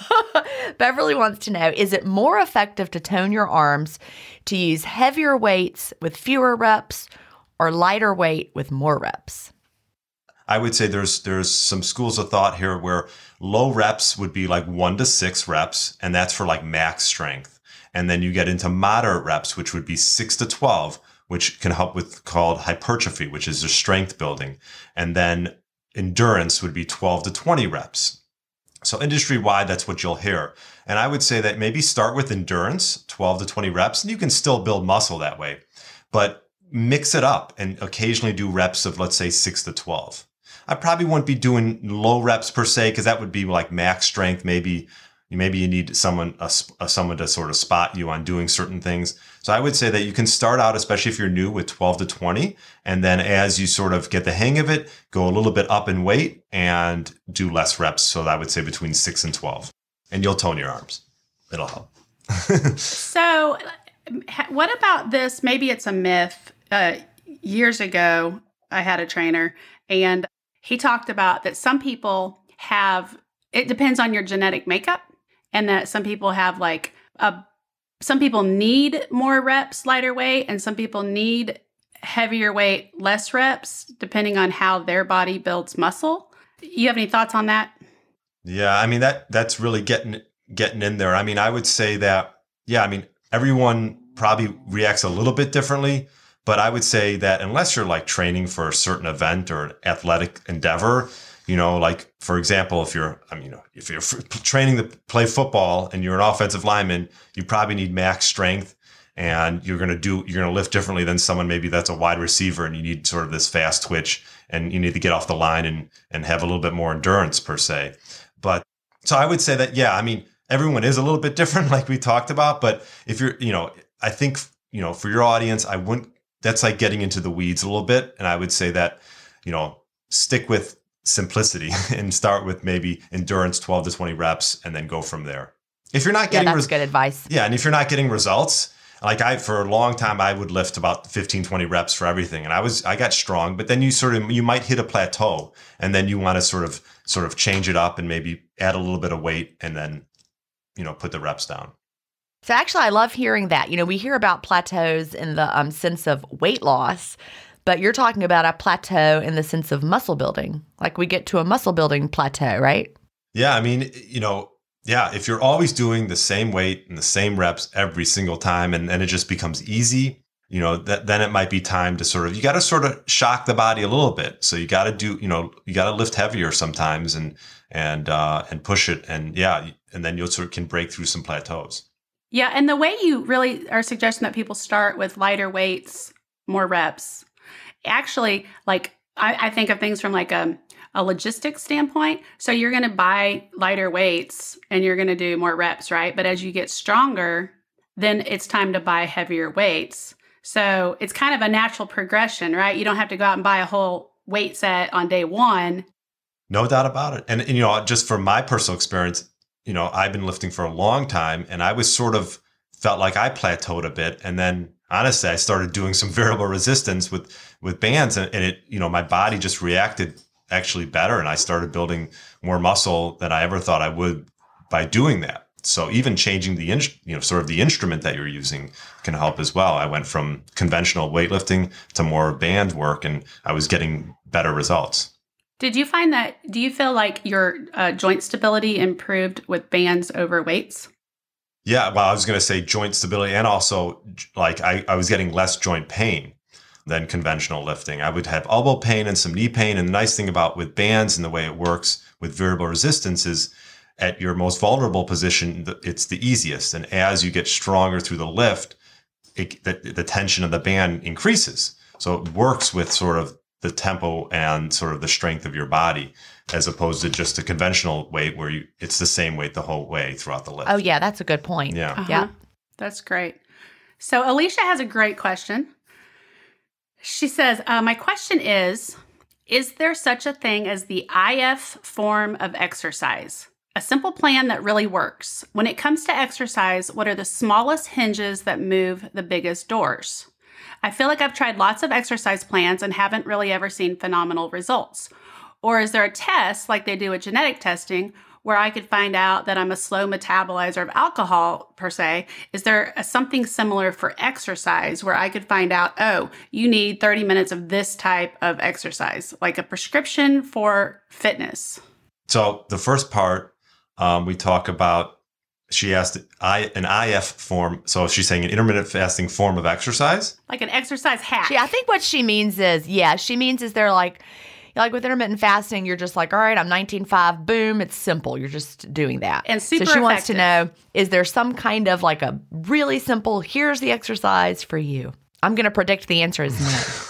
Beverly wants to know, is it more effective to tone your arms to use heavier weights with fewer reps or lighter weight with more reps? I would say there's some schools of thought here where low reps would be like 1 to 6 reps, and that's for like max strength. And then you get into moderate reps, which would be 6 to 12, which can help with called hypertrophy, which is just strength building. And then endurance would be 12 to 20 reps. So industry-wide, that's what you'll hear. And I would say that maybe start with endurance, 12 to 20 reps, and you can still build muscle that way. But mix it up and occasionally do reps of, let's say, 6 to 12. I probably wouldn't be doing low reps per se, because that would be like max strength. Maybe you need someone to sort of spot you on doing certain things. So I would say that you can start out, especially if you're new, with 12 to 20. And then as you sort of get the hang of it, go a little bit up in weight and do less reps. So I would say between 6 and 12. And you'll tone your arms. It'll help. So what about this? Maybe it's a myth. Years ago, I had a trainer, and he talked about that some people it depends on your genetic makeup, and that some people have some people need more reps, lighter weight, and some people need heavier weight, less reps, depending on how their body builds muscle. You have any thoughts on that? Yeah, I mean, that's really getting in there. I mean, I would say that, yeah, I mean, everyone probably reacts a little bit differently, but I would say that unless you're like training for a certain event or an athletic endeavor, like for example, if you're training to play football and you're an offensive lineman, you probably need max strength. and you're going to lift differently than someone maybe that's a wide receiver and you need sort of this fast twitch and you need to get off the line and have a little bit more endurance per se. But so I would say that, yeah, I mean, everyone is a little bit different like we talked about, but if you're, I think, for your audience, that's like getting into the weeds a little bit. And I would say that, stick with simplicity and start with maybe endurance, 12 to 20 reps, and then go from there. If you're not getting that's good advice. Yeah. And if you're not getting results, for a long time, I would lift about 15, 20 reps for everything. And I got strong, but then you might hit a plateau and then you want to sort of change it up and maybe add a little bit of weight and then, put the reps down. So actually, I love hearing that. We hear about plateaus in the sense of weight loss, but you're talking about a plateau in the sense of muscle building. Like we get to a muscle building plateau, right? Yeah. I mean, if you're always doing the same weight and the same reps every single time, and it just becomes easy, then it might be time to you got to sort of shock the body a little bit. So you got to you got to lift heavier sometimes and push it. And and then you can break through some plateaus. Yeah. And the way you really are suggesting that people start with lighter weights, more reps, actually, I think of things from a logistics standpoint. So you're going to buy lighter weights and you're going to do more reps, right? But as you get stronger, then it's time to buy heavier weights. So it's kind of a natural progression, right? You don't have to go out and buy a whole weight set on day one. No doubt about it. And just from my personal experience, I've been lifting for a long time and I was felt like I plateaued a bit. And then honestly, I started doing some variable resistance with bands and it, my body just reacted actually better. And I started building more muscle than I ever thought I would by doing that. So even changing the instrument that you're using can help as well. I went from conventional weightlifting to more band work and I was getting better results. Do you feel like your joint stability improved with bands over weights? Yeah, well, I was going to say joint stability and also I was getting less joint pain than conventional lifting. I would have elbow pain and some knee pain. And the nice thing about with bands and the way it works with variable resistance is at your most vulnerable position, it's the easiest. And as you get stronger through the lift, the tension of the band increases. So it works with sort of the tempo and sort of the strength of your body, as opposed to just a conventional weight where it's the same weight the whole way throughout the lift. Oh, yeah, that's a good point. Yeah. Uh-huh. Yeah. That's great. So Alicia has a great question. She says, my question is there such a thing as the IF form of exercise? A simple plan that really works. When it comes to exercise, what are the smallest hinges that move the biggest doors? I feel like I've tried lots of exercise plans and haven't really ever seen phenomenal results. Or is there a test like they do with genetic testing where I could find out that I'm a slow metabolizer of alcohol per se? Is there something similar for exercise where I could find out, you need 30 minutes of this type of exercise, like a prescription for fitness? So the first part, we talk about, she asked an IF form. So she's saying an intermittent fasting form of exercise? Like an exercise hack. I think what she means is, they're like with intermittent fasting, you're just like, all right, I'm 19.5, boom, it's simple. You're just doing that. And super So she wants effective. to know, is there some kind of like a really simple, here's the exercise for you? I'm going to predict the answer is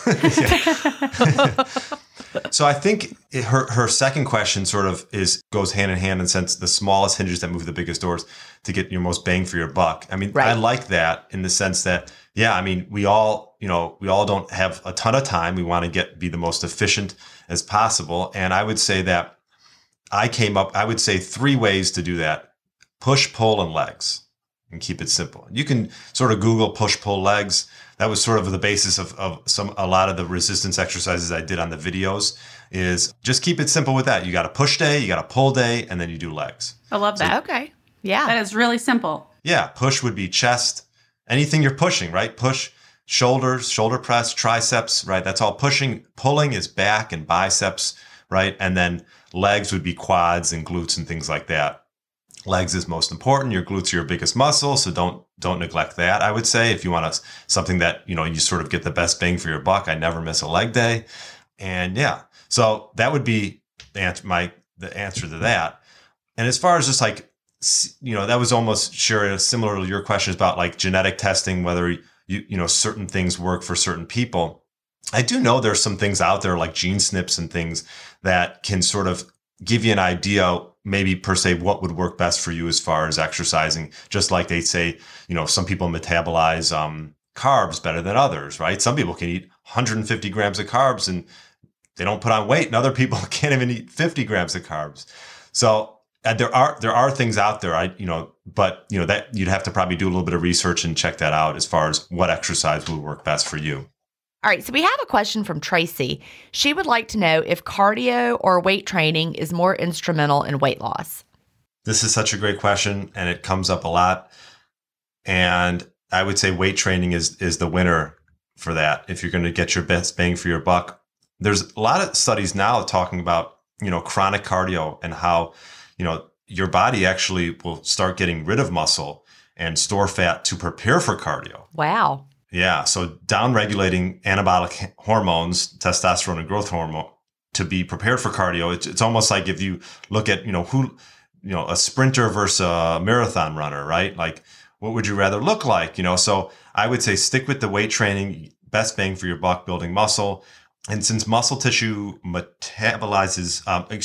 no. So I think her second question sort of goes hand in hand in the sense the smallest hinges that move the biggest doors to get your most bang for your buck. I mean, right. I like that in the sense that, we all don't have a ton of time. We want to be the most efficient as possible. And I would say that I would say 3 ways to do that: push, pull, and legs, and keep it simple. You can sort of Google push, pull, legs. That was sort of the basis of a lot of the resistance exercises I did on the videos. Is just keep it simple with that. You got a push day, you got a pull day, and then you do legs. I love that. Okay. Yeah. That is really simple. Yeah. Push would be chest, anything you're pushing, right? Push, shoulders, shoulder press, triceps, right? That's all pushing. Pulling is back and biceps, right? And then legs would be quads and glutes and things like that. Legs is most important. Your glutes are your biggest muscle, so don't neglect that. I would say if you want something that you sort of get the best bang for your buck, I never miss a leg day, and so that would be the answer to that. And as far as just like that was almost similar to your questions about like genetic testing, whether certain things work for certain people. I do know there's some things out there like gene snips and things that can sort of give you an idea, maybe per se, what would work best for you as far as exercising. Just like they say, some people metabolize carbs better than others, right? Some people can eat 150 grams of carbs and they don't put on weight, and other people can't even eat 50 grams of carbs. So there are things out there, but that you'd have to probably do a little bit of research and check that out as far as what exercise would work best for you. All right, so we have a question from Tracy. She would like to know if cardio or weight training is more instrumental in weight loss. This is such a great question, and it comes up a lot. And I would say weight training is the winner for that. If you're going to get your best bang for your buck, there's a lot of studies now talking about, chronic cardio and how, your body actually will start getting rid of muscle and store fat to prepare for cardio. Wow. Yeah. So down-regulating anabolic hormones, testosterone and growth hormone, to be prepared for cardio. It's almost like if you look at, a sprinter versus a marathon runner, right? Like, what would you rather look like? So I would say stick with the weight training, best bang for your buck, building muscle. And since muscle tissue mobilizes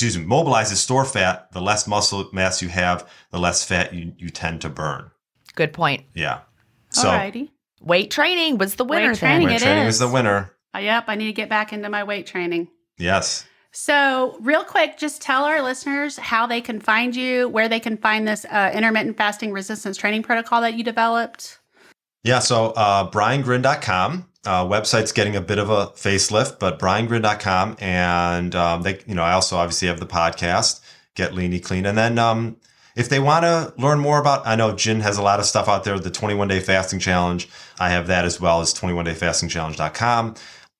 store fat, the less muscle mass you have, the less fat you tend to burn. Good point. Yeah. So, alrighty. Weight training was the winner. Weight training is the winner. Yep, I need to get back into my weight training. Yes. So real quick, just tell our listeners how they can find you, where they can find this intermittent fasting resistance training protocol that you developed. Yeah, so briangrin.com. Website's getting a bit of a facelift, but briangrin.com. And I also obviously have the podcast, Get Leany Clean. And then if they want to learn more about, I know Jen has a lot of stuff out there, the 21-Day Fasting Challenge. I have that as well as 21dayfastingchallenge.com.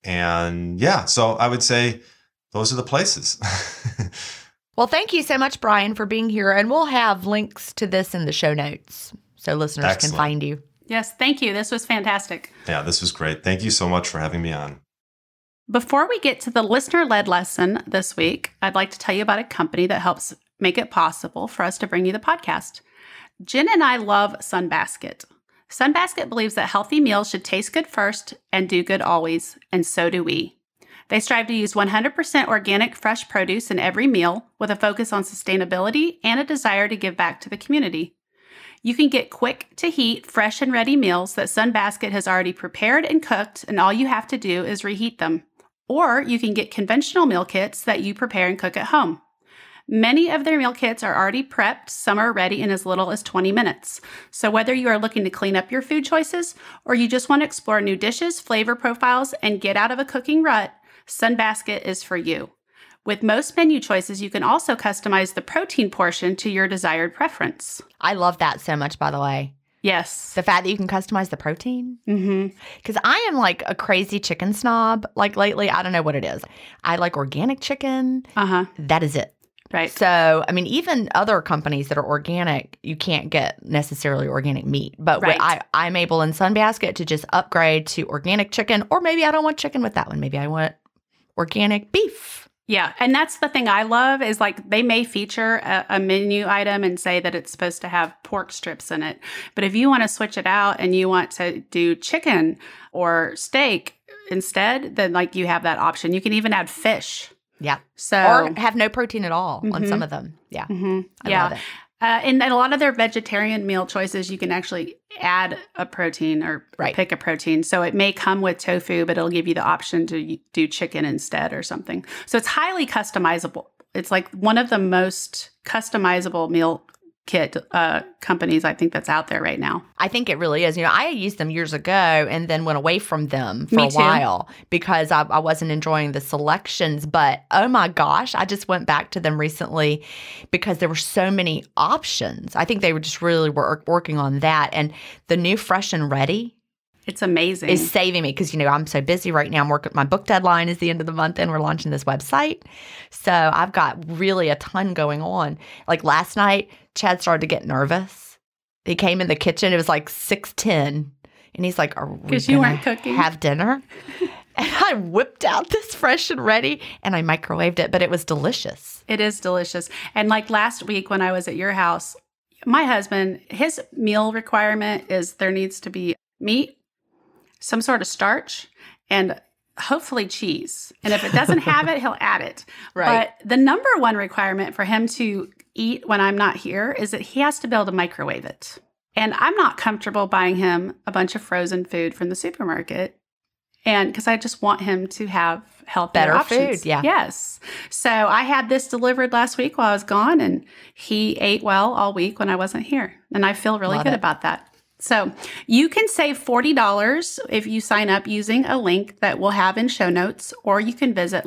And yeah, so I would say those are the places. Well, thank you so much, Brian, for being here. And we'll have links to this in the show notes so listeners can find you. Yes, thank you. This was fantastic. Yeah, this was great. Thank you so much for having me on. Before we get to the listener-led lesson this week, I'd like to tell you about a company that helps make it possible for us to bring you the podcast. Jen and I love Sunbasket. Sunbasket believes that healthy meals should taste good first and do good always, and so do we. They strive to use 100% organic fresh produce in every meal with a focus on sustainability and a desire to give back to the community. You can get quick-to-heat, fresh and ready meals that Sunbasket has already prepared and cooked, and all you have to do is reheat them. Or you can get conventional meal kits that you prepare and cook at home. Many of their meal kits are already prepped, some are ready in as little as 20 minutes. So whether you are looking to clean up your food choices or you just want to explore new dishes, flavor profiles, and get out of a cooking rut, Sunbasket is for you. With most menu choices, you can also customize the protein portion to your desired preference. I love that so much, by the way. Yes. The fact that you can customize the protein. Mm-hmm. Because I am like a crazy chicken snob. Like lately, I don't know what it is. I like organic chicken. Uh-huh. That is it. Right. So, I mean, even other companies that are organic, you can't get necessarily organic meat. But right. I'm able in Sunbasket to just upgrade to organic chicken. Or maybe I don't want chicken with that one. Maybe I want organic beef. Yeah. And that's the thing I love is like they may feature a menu item and say that it's supposed to have pork strips in it. But if you want to switch it out and you want to do chicken or steak instead, then like you have that option. You can even add fish. Yeah. So or have no protein at all on some of them. Yeah. Mm-hmm. I love it. And a lot of their vegetarian meal choices, you can actually add a protein or pick a protein. So it may come with tofu, but it'll give you the option to do chicken instead or something. So it's highly customizable. It's like one of the most customizable meal kit companies I think that's out there right now. I think it really is. I used them years ago and then went away from them for a while because I wasn't enjoying the selections. But oh my gosh, I just went back to them recently because there were so many options. I think they were just really working on that. And the new Fresh and Ready, it's amazing. Is saving me because, I'm so busy right now. I'm working. My book deadline is the end of the month and we're launching this website. So I've got really a ton going on. Like last night, Chad started to get nervous. He came in the kitchen. It was like 6:10. And he's like, are we going to have dinner? And I whipped out this Fresh and Ready and I microwaved it, but it was delicious. It is delicious. And like last week when I was at your house, my husband, his meal requirement is there needs to be meat, some sort of starch, and hopefully cheese. And if it doesn't have it, he'll add it. Right. But the number one requirement for him to eat when I'm not here is that he has to be able to microwave it. And I'm not comfortable buying him a bunch of frozen food from the supermarket. And because I just want him to have healthier Better options. food, yeah. Yes. So I had this delivered last week while I was gone, and he ate well all week when I wasn't here. And I feel really good about that. So you can save $40 if you sign up using a link that we'll have in show notes, or you can visit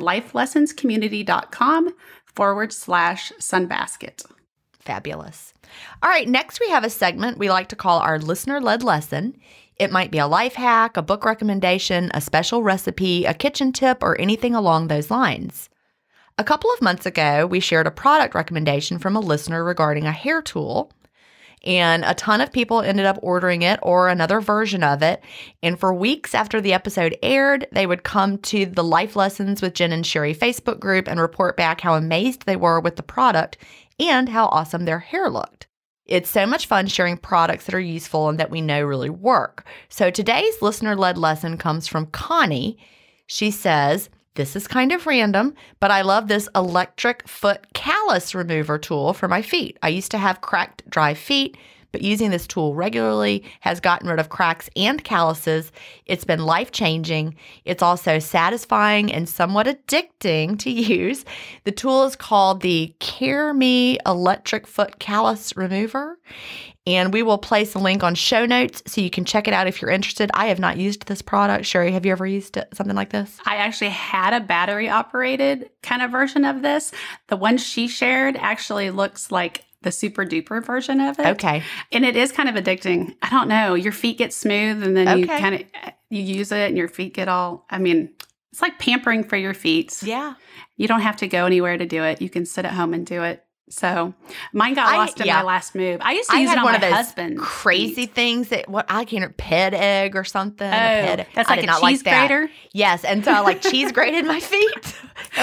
lifelessonscommunity.com/sunbasket. Fabulous. All right, next we have a segment we like to call our listener-led lesson. It might be a life hack, a book recommendation, a special recipe, a kitchen tip, or anything along those lines. A couple of months ago, we shared a product recommendation from a listener regarding a hair tool, and a ton of people ended up ordering it or another version of it. And for weeks after the episode aired, they would come to the Life Lessons with Jen and Sherry Facebook group and report back how amazed they were with the product and how awesome their hair looked. It's so much fun sharing products that are useful and that we know really work. So today's listener-led lesson comes from Connie. She says, "This is kind of random, but I love this electric foot callus remover tool for my feet. I used to have cracked, dry feet, but using this tool regularly has gotten rid of cracks and calluses. It's been life-changing. It's also satisfying and somewhat addicting to use. The tool is called the CareMe Electric Foot Callus Remover, and we will place a link on show notes so you can check it out if you're interested. I have not used this product. Sherry, have you ever used something like this? I actually had a battery-operated kind of version of this. The one she shared actually looks like the super duper version of it. Okay. And it is kind of addicting. I don't know. Your feet get smooth and then you use it and your feet get all, it's like pampering for your feet. Yeah. You don't have to go anywhere to do it. You can sit at home and do it. So mine got lost in my last move. I used to use it on my husband's crazy feet. things that I can't pet egg or something. That's like a cheese grater. Yes, and so I cheese grated my feet.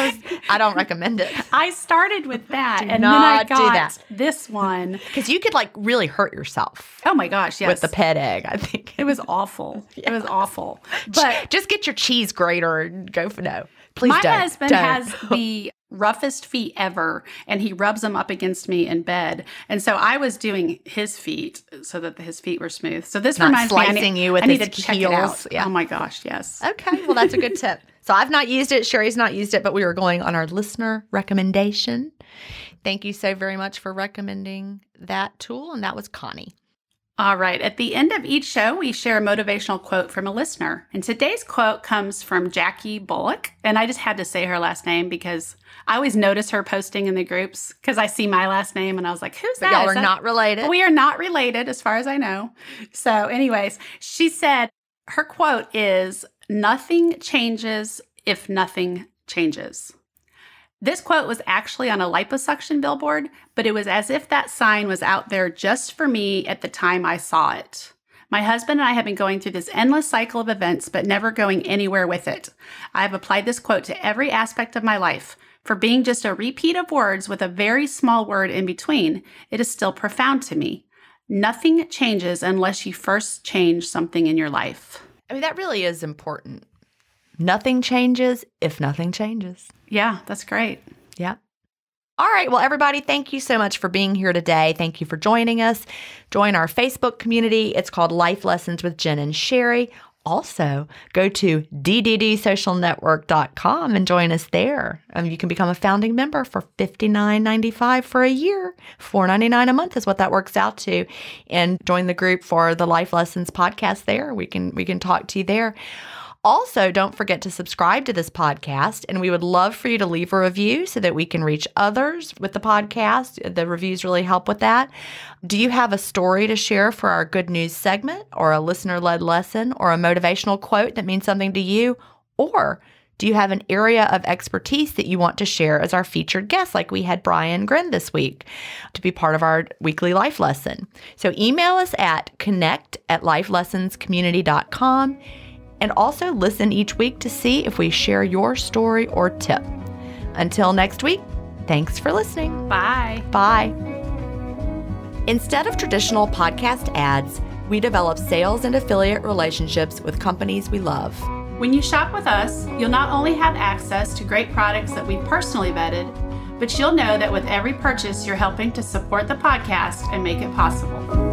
I don't recommend it. I started with that, Do and not then I got do that. this one because you could really hurt yourself. Oh my gosh! Yes, with the pet egg, I think it was awful. Yeah. It was awful. But just get your cheese grater and go for no. Please my don't. husband has the roughest feet ever, and he rubs them up against me in bed. And so I was doing his feet so that his feet were smooth. So this reminds me, I need to check it out. Yeah. Oh my gosh, yes. Okay, well that's a good tip. So I've not used it. Sherry's not used it, but we were going on our listener recommendation. Thank you so very much for recommending that tool, and that was Connie. All right. At the end of each show, we share a motivational quote from a listener. And today's quote comes from Jackie Bullock. And I just had to say her last name because I always notice her posting in the groups because I see my last name and I was like, who's that? Y'all are not related. We are not related as far as I know. So anyways, she said her quote is, "Nothing changes if nothing changes." This quote was actually on a liposuction billboard, but it was as if that sign was out there just for me at the time I saw it. My husband and I have been going through this endless cycle of events, but never going anywhere with it. I have applied this quote to every aspect of my life. For being just a repeat of words with a very small word in between, it is still profound to me. Nothing changes unless you first change something in your life. That really is important. Nothing changes if nothing changes. Yeah, that's great. Yeah. All right. Well, everybody, thank you so much for being here today. Thank you for joining us. Join our Facebook community. It's called Life Lessons with Jen and Sherry. Also, go to dddsocialnetwork.com and join us there. You can become a founding member for $59.95 for a year. $4.99 a month is what that works out to. And join the group for the Life Lessons podcast there. We can talk to you there. Also, don't forget to subscribe to this podcast, and we would love for you to leave a review so that we can reach others with the podcast. The reviews really help with that. Do you have a story to share for our good news segment, or a listener-led lesson, or a motivational quote that means something to you? Or do you have an area of expertise that you want to share as our featured guest, like we had Brian Grin this week, to be part of our weekly life lesson? So email us at connect@lifelessonscommunity.com. And also listen each week to see if we share your story or tip. Until next week, thanks for listening. Bye. Bye. Instead of traditional podcast ads, we develop sales and affiliate relationships with companies we love. When you shop with us, you'll not only have access to great products that we've personally vetted, but you'll know that with every purchase, you're helping to support the podcast and make it possible.